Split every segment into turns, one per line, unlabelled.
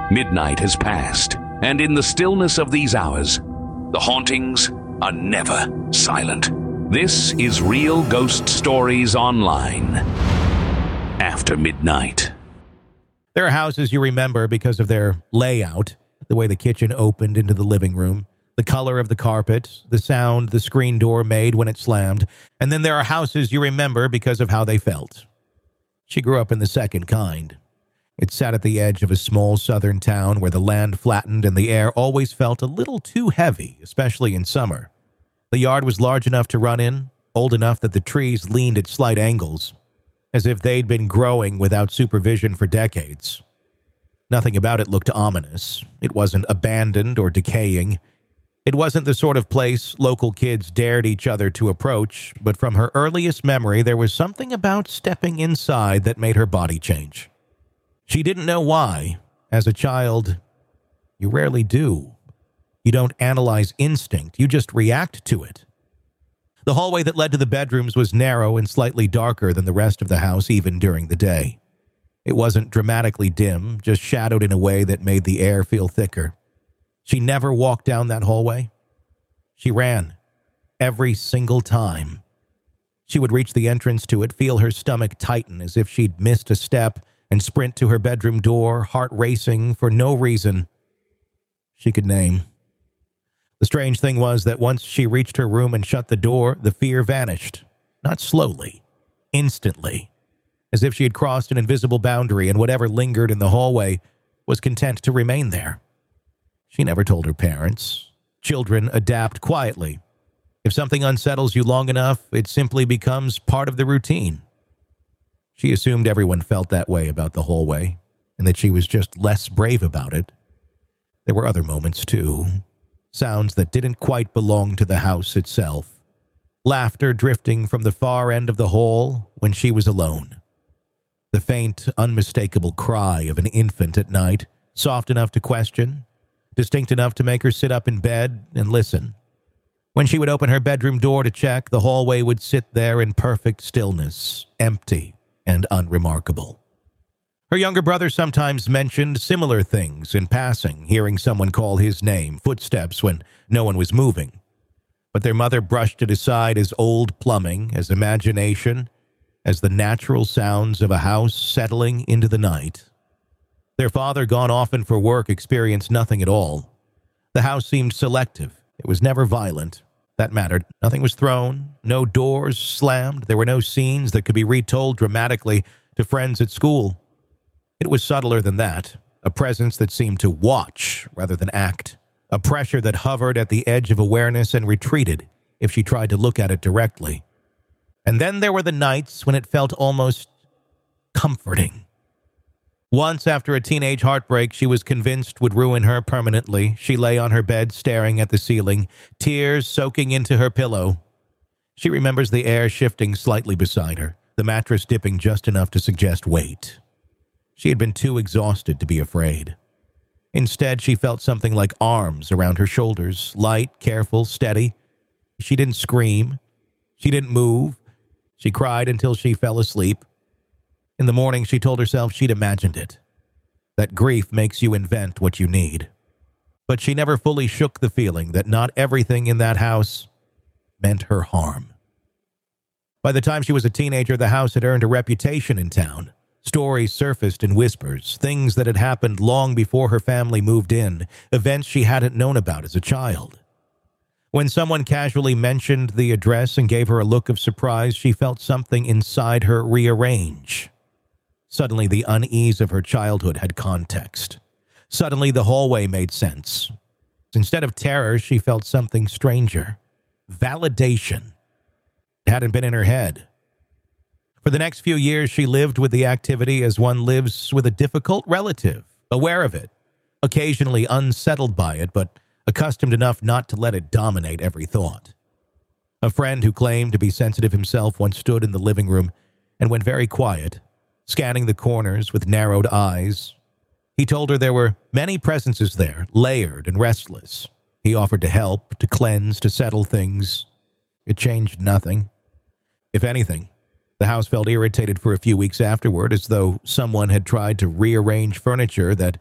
Midnight has passed, and in the stillness of these hours, the hauntings are never silent. This is Real Ghost Stories Online. After midnight.
There are houses you remember because of their layout, the way the kitchen opened into the living room, the color of the carpet, the sound the screen door made when it slammed, and then there are houses you remember because of how they felt. She grew up in the second kind. It sat at the edge of a small southern town where the land flattened and the air always felt a little too heavy, especially in summer. The yard was large enough to run in, old enough that the trees leaned at slight angles, as if they'd been growing without supervision for decades. Nothing about it looked ominous. It wasn't abandoned or decaying. It wasn't the sort of place local kids dared each other to approach, but from her earliest memory, there was something about stepping inside that made her body change. She didn't know why. As a child, you rarely do. You don't analyze instinct, you just react to it. The hallway that led to the bedrooms was narrow and slightly darker than the rest of the house, even during the day. It wasn't dramatically dim, just shadowed in a way that made the air feel thicker. She never walked down that hallway. She ran. Every single time. She would reach the entrance to it, feel her stomach tighten as if she'd missed a step, and sprint to her bedroom door, heart racing for no reason she could name. The strange thing was that once she reached her room and shut the door, the fear vanished. Not slowly. Instantly. As if she had crossed an invisible boundary and whatever lingered in the hallway was content to remain there. She never told her parents. Children adapt quietly. If something unsettles you long enough, it simply becomes part of the routine. She assumed everyone felt that way about the hallway, and that she was just less brave about it. There were other moments, too. Sounds that didn't quite belong to the house itself. Laughter drifting from the far end of the hall when she was alone. The faint, unmistakable cry of an infant at night, soft enough to question, distinct enough to make her sit up in bed and listen. When she would open her bedroom door to check, the hallway would sit there in perfect stillness, empty and unremarkable. Her younger brother sometimes mentioned similar things in passing, hearing someone call his name, footsteps when no one was moving. But their mother brushed it aside as old plumbing, as imagination, as the natural sounds of a house settling into the night. Their father, gone often for work, experienced nothing at all. The house seemed selective. It was never violent. That mattered. Nothing was thrown, no doors slammed, there were no scenes that could be retold dramatically to friends at school. It was subtler than that, a presence that seemed to watch rather than act, a pressure that hovered at the edge of awareness and retreated if she tried to look at it directly. And then there were the nights when it felt almost comforting. Once, after a teenage heartbreak she was convinced would ruin her permanently, she lay on her bed staring at the ceiling, tears soaking into her pillow. She remembers the air shifting slightly beside her, the mattress dipping just enough to suggest weight. She had been too exhausted to be afraid. Instead, she felt something like arms around her shoulders, light, careful, steady. She didn't scream. She didn't move. She cried until she fell asleep. In the morning, she told herself she'd imagined it, that grief makes you invent what you need. But she never fully shook the feeling that not everything in that house meant her harm. By the time she was a teenager, the house had earned a reputation in town. Stories surfaced in whispers, things that had happened long before her family moved in, events she hadn't known about as a child. When someone casually mentioned the address and gave her a look of surprise, she felt something inside her rearrange. Suddenly, the unease of her childhood had context. Suddenly, the hallway made sense. Instead of terror, she felt something stranger. Validation. It hadn't been in her head. For the next few years, she lived with the activity as one lives with a difficult relative, aware of it, occasionally unsettled by it, but accustomed enough not to let it dominate every thought. A friend who claimed to be sensitive himself once stood in the living room and went very quiet, scanning the corners with narrowed eyes. He told her there were many presences there, layered and restless. He offered to help, to cleanse, to settle things. It changed nothing. If anything, the house felt irritated for a few weeks afterward, as though someone had tried to rearrange furniture that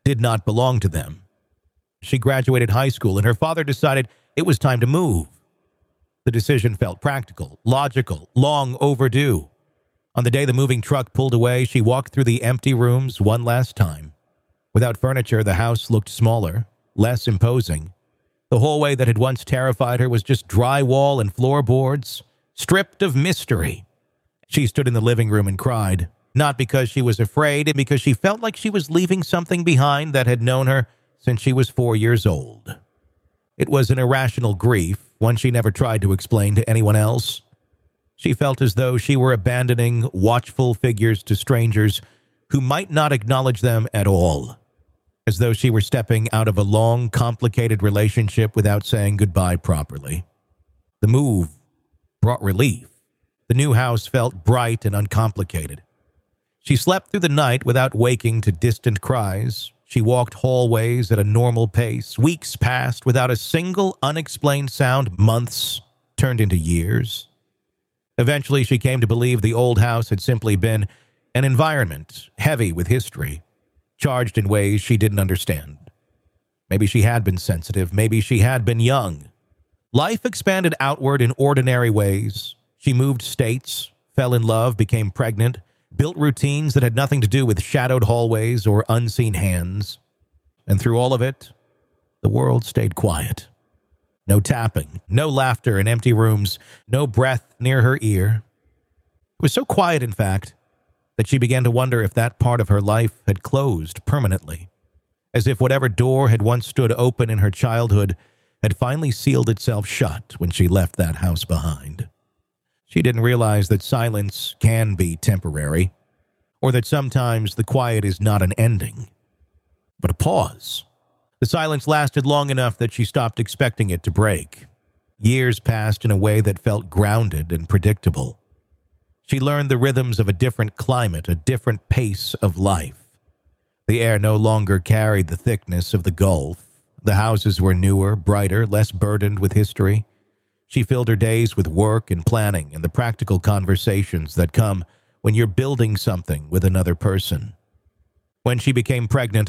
did not belong to them. She graduated high school, and her father decided it was time to move. The decision felt practical, logical, long overdue. On the day the moving truck pulled away, she walked through the empty rooms one last time. Without furniture, the house looked smaller, less imposing. The hallway that had once terrified her was just drywall and floorboards, stripped of mystery. She stood in the living room and cried, not because she was afraid, and because she felt like she was leaving something behind that had known her since she was 4 years old. It was an irrational grief, one she never tried to explain to anyone else. She felt as though she were abandoning watchful figures to strangers who might not acknowledge them at all, as though she were stepping out of a long, complicated relationship without saying goodbye properly. The move brought relief. The new house felt bright and uncomplicated. She slept through the night without waking to distant cries. She walked hallways at a normal pace. Weeks passed without a single unexplained sound. Months turned into years. Eventually, she came to believe the old house had simply been an environment heavy with history, charged in ways she didn't understand. Maybe she had been sensitive. Maybe she had been young. Life expanded outward in ordinary ways. She moved states, fell in love, became pregnant, built routines that had nothing to do with shadowed hallways or unseen hands. And through all of it, the world stayed quiet. No tapping, no laughter in empty rooms, no breath near her ear. It was so quiet, in fact, that she began to wonder if that part of her life had closed permanently, as if whatever door had once stood open in her childhood had finally sealed itself shut when she left that house behind. She didn't realize that silence can be temporary, or that sometimes the quiet is not an ending, but a pause. The silence lasted long enough that she stopped expecting it to break. Years passed in a way that felt grounded and predictable. She learned the rhythms of a different climate, a different pace of life. The air no longer carried the thickness of the Gulf. The houses were newer, brighter, less burdened with history. She filled her days with work and planning and the practical conversations that come when you're building something with another person. When she became pregnant,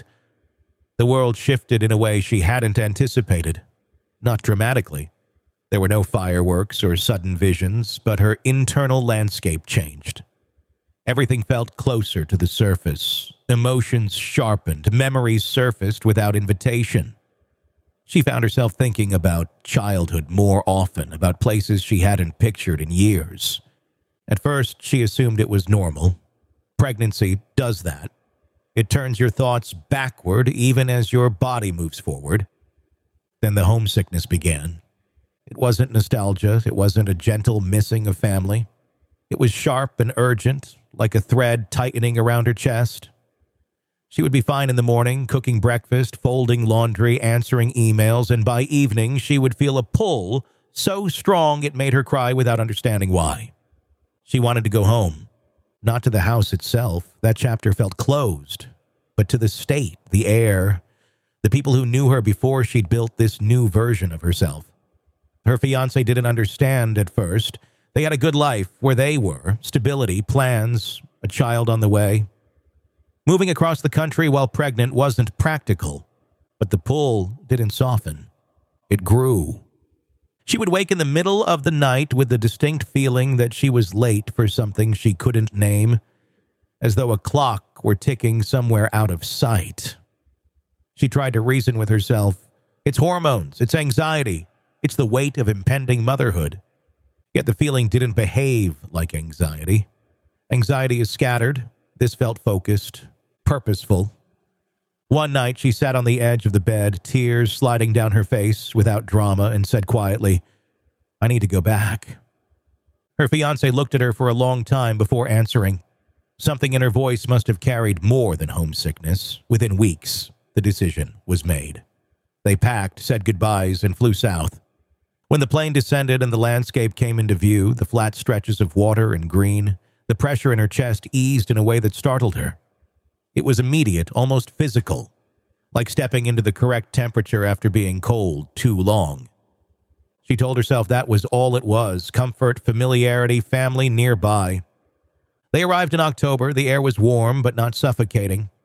the world shifted in a way she hadn't anticipated. Not dramatically. There were no fireworks or sudden visions, but her internal landscape changed. Everything felt closer to the surface. Emotions sharpened, memories surfaced without invitation. She found herself thinking about childhood more often, about places she hadn't pictured in years. At first, she assumed it was normal. Pregnancy does that. It turns your thoughts backward even as your body moves forward. Then the homesickness began. It wasn't nostalgia. It wasn't a gentle missing of family. It was sharp and urgent, like a thread tightening around her chest. She would be fine in the morning, cooking breakfast, folding laundry, answering emails, and by evening she would feel a pull so strong it made her cry without understanding why. She wanted to go home, not to the house itself. That chapter felt closed, but to the state, the air, the people who knew her before she'd built this new version of herself. Her fiancé didn't understand at first. They had a good life where they were, stability, plans, a child on the way. Moving across the country while pregnant wasn't practical, but the pull didn't soften. It grew. She would wake in the middle of the night with the distinct feeling that she was late for something she couldn't name, as though a clock were ticking somewhere out of sight. She tried to reason with herself. It's hormones, it's anxiety, it's the weight of impending motherhood. Yet the feeling didn't behave like anxiety. Anxiety is scattered. This felt focused, purposeful. One night, she sat on the edge of the bed, tears sliding down her face without drama, and said quietly, "I need to go back." Her fiancé looked at her for a long time before answering. Something in her voice must have carried more than homesickness. Within weeks, the decision was made. They packed, said goodbyes, and flew south. When the plane descended and the landscape came into view, the flat stretches of water and green, the pressure in her chest eased in a way that startled her. It was immediate, almost physical, like stepping into the correct temperature after being cold too long. She told herself that was all it was: comfort, familiarity, family nearby. They arrived in October. The air was warm but not suffocating.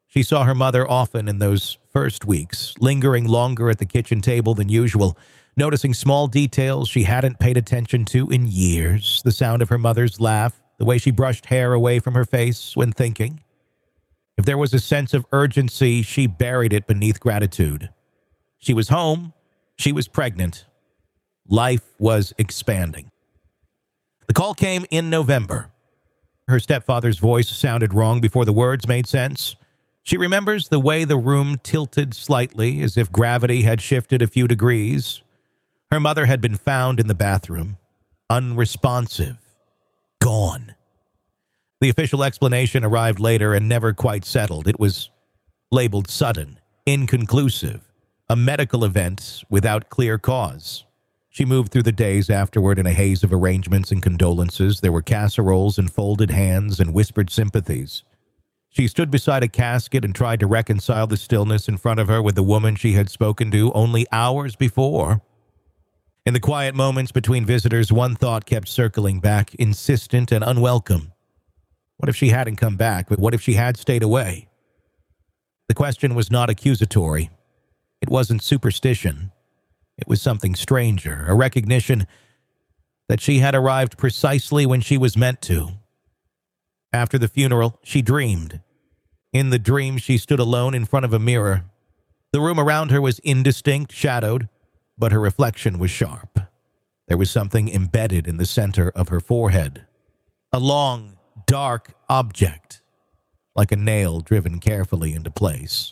She saw her mother often in those first weeks, lingering longer at the kitchen table than usual, noticing small details she hadn't paid attention to in years, the sound of her mother's laugh, the way she brushed hair away from her face when thinking. If there was a sense of urgency, she buried it beneath gratitude. She was home. She was pregnant. Life was expanding. The call came in November. Her stepfather's voice sounded wrong before the words made sense. She remembers the way the room tilted slightly, as if gravity had shifted a few degrees. Her mother had been found in the bathroom, unresponsive, gone. The official explanation arrived later and never quite settled. It was labeled sudden, inconclusive, a medical event without clear cause. She moved through the days afterward in a haze of arrangements and condolences. There were casseroles and folded hands and whispered sympathies. She stood beside a casket and tried to reconcile the stillness in front of her with the woman she had spoken to only hours before. In the quiet moments between visitors, one thought kept circling back, insistent and unwelcome. What if she hadn't come back, but what if she had stayed away? The question was not accusatory. It wasn't superstition. It was something stranger, a recognition that she had arrived precisely when she was meant to. After the funeral, she dreamed. In the dream, she stood alone in front of a mirror. The room around her was indistinct, shadowed, but her reflection was sharp. There was something embedded in the center of her forehead. A long, dark object, like a nail driven carefully into place.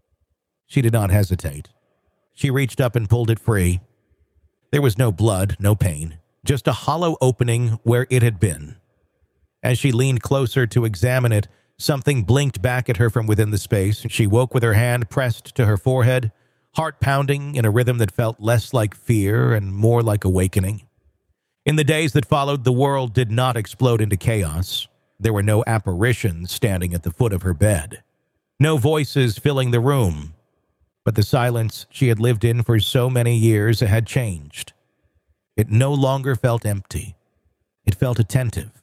She did not hesitate. She reached up and pulled it free. There was no blood, no pain, just a hollow opening where it had been. As she leaned closer to examine it, something blinked back at her from within the space. She woke with her hand pressed to her forehead, heart pounding in a rhythm that felt less like fear and more like awakening. In the days that followed, the world did not explode into chaos. There were no apparitions standing at the foot of her bed, no voices filling the room. But the silence she had lived in for so many years had changed. It no longer felt empty. It felt attentive.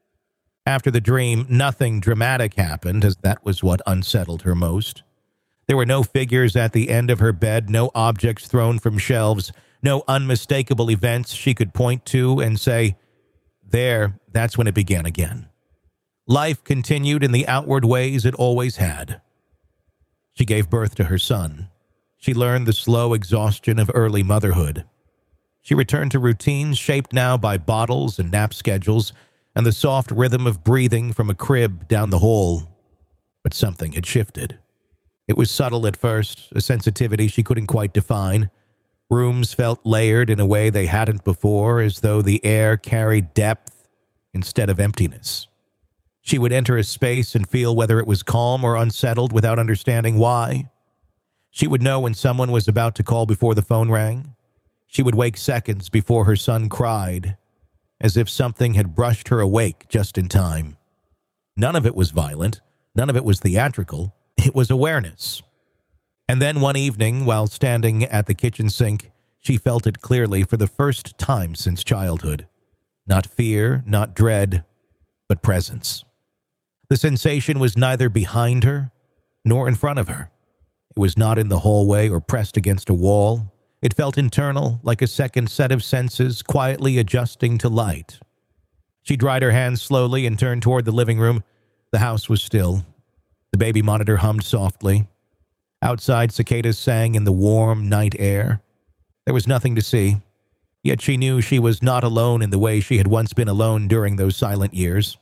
After the dream, nothing dramatic happened, as that was what unsettled her most. There were no figures at the end of her bed, no objects thrown from shelves, no unmistakable events she could point to and say, that's when it began again. Life continued in the outward ways it always had. She gave birth to her son. She learned the slow exhaustion of early motherhood. She returned to routines shaped now by bottles and nap schedules and the soft rhythm of breathing from a crib down the hall. But something had shifted. It was subtle at first, a sensitivity she couldn't quite define. Rooms felt layered in a way they hadn't before, as though the air carried depth instead of emptiness. She would enter a space and feel whether it was calm or unsettled without understanding why. She would know when someone was about to call before the phone rang. She would wake seconds before her son cried, as if something had brushed her awake just in time. None of it was violent. None of it was theatrical. It was awareness. And then one evening, while standing at the kitchen sink, she felt it clearly for the first time since childhood. Not fear, not dread, but presence. The sensation was neither behind her nor in front of her. It was not in the hallway or pressed against a wall. It felt internal, like a second set of senses quietly adjusting to light. She dried her hands slowly and turned toward the living room. The house was still. The baby monitor hummed softly. Outside, cicadas sang in the warm night air. There was nothing to see, yet she knew she was not alone in the way she had once been alone during those silent years.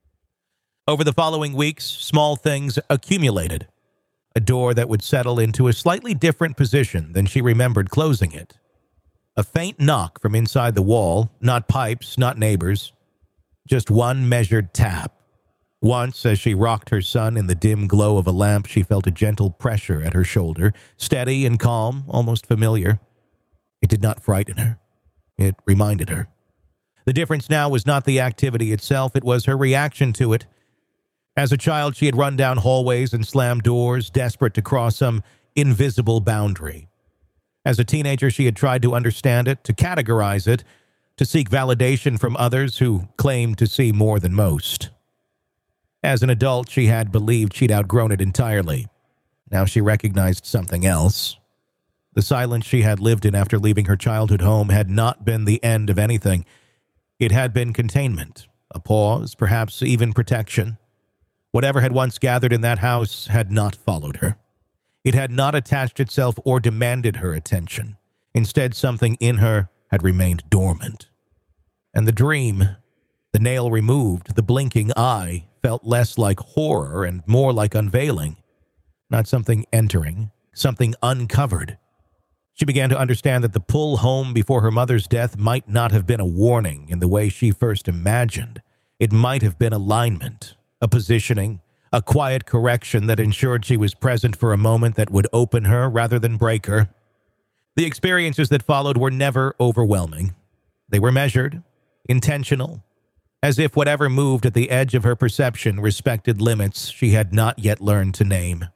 Over the following weeks, small things accumulated. A door that would settle into a slightly different position than she remembered closing it. A faint knock from inside the wall, not pipes, not neighbors. Just one measured tap. Once, as she rocked her son in the dim glow of a lamp, she felt a gentle pressure at her shoulder, steady and calm, almost familiar. It did not frighten her. It reminded her. The difference now was not the activity itself, it was her reaction to it. As a child, she had run down hallways and slammed doors, desperate to cross some invisible boundary. As a teenager, she had tried to understand it, to categorize it, to seek validation from others who claimed to see more than most. As an adult, she had believed she'd outgrown it entirely. Now she recognized something else. The silence she had lived in after leaving her childhood home had not been the end of anything. It had been containment, a pause, perhaps even protection. Whatever had once gathered in that house had not followed her. It had not attached itself or demanded her attention. Instead, something in her had remained dormant. And the dream, the nail removed, the blinking eye, felt less like horror and more like unveiling. Not something entering, something uncovered. She began to understand that the pull home before her mother's death might not have been a warning in the way she first imagined. It might have been alignment, a positioning, a quiet correction that ensured she was present for a moment that would open her rather than break her. The experiences that followed were never overwhelming. They were measured, intentional, as if whatever moved at the edge of her perception respected limits she had not yet learned to name.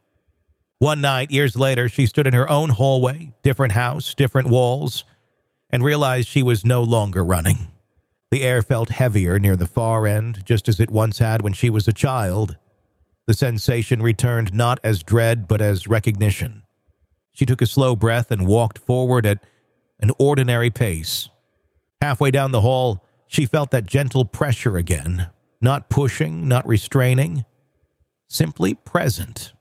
One night, years later, she stood in her own hallway, different house, different walls, and realized she was no longer running. The air felt heavier near the far end, just as it once had when she was a child. The sensation returned not as dread, but as recognition. She took a slow breath and walked forward at an ordinary pace. Halfway down the hall, she felt that gentle pressure again, not pushing, not restraining, simply present.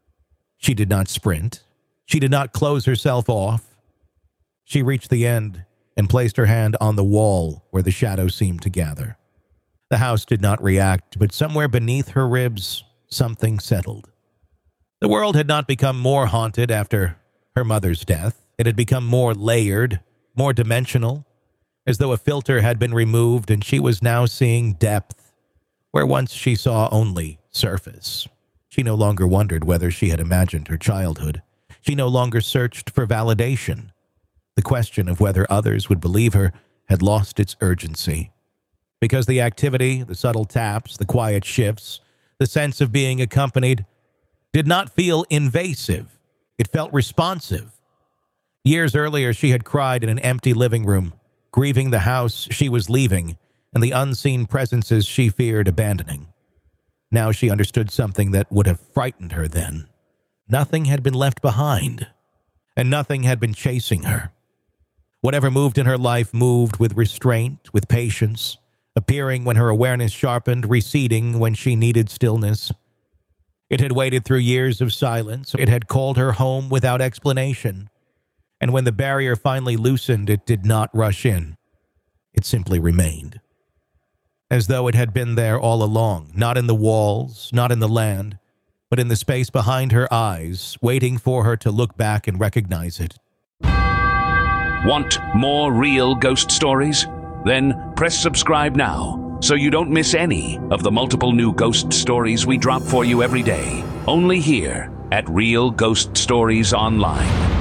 She did not sprint. She did not close herself off. She reached the end and placed her hand on the wall where the shadows seemed to gather. The house did not react, but somewhere beneath her ribs, something settled. The world had not become more haunted after her mother's death. It had become more layered, more dimensional, as though a filter had been removed and she was now seeing depth where once she saw only surface. She no longer wondered whether she had imagined her childhood. She no longer searched for validation. The question of whether others would believe her had lost its urgency. Because the activity, the subtle taps, the quiet shifts, the sense of being accompanied did not feel invasive. It felt responsive. Years earlier, she had cried in an empty living room, grieving the house she was leaving and the unseen presences she feared abandoning. Now she understood something that would have frightened her then. Nothing had been left behind, and nothing had been chasing her. Whatever moved in her life moved with restraint, with patience, appearing when her awareness sharpened, receding when she needed stillness. It had waited through years of silence. It had called her home without explanation. And when the barrier finally loosened, it did not rush in. It simply remained. As though it had been there all along, not in the walls, not in the land, but in the space behind her eyes, waiting for her to look back and recognize it.
Want more real ghost stories? Then press subscribe now so you don't miss any of the multiple new ghost stories we drop for you every day, only here at Real Ghost Stories Online.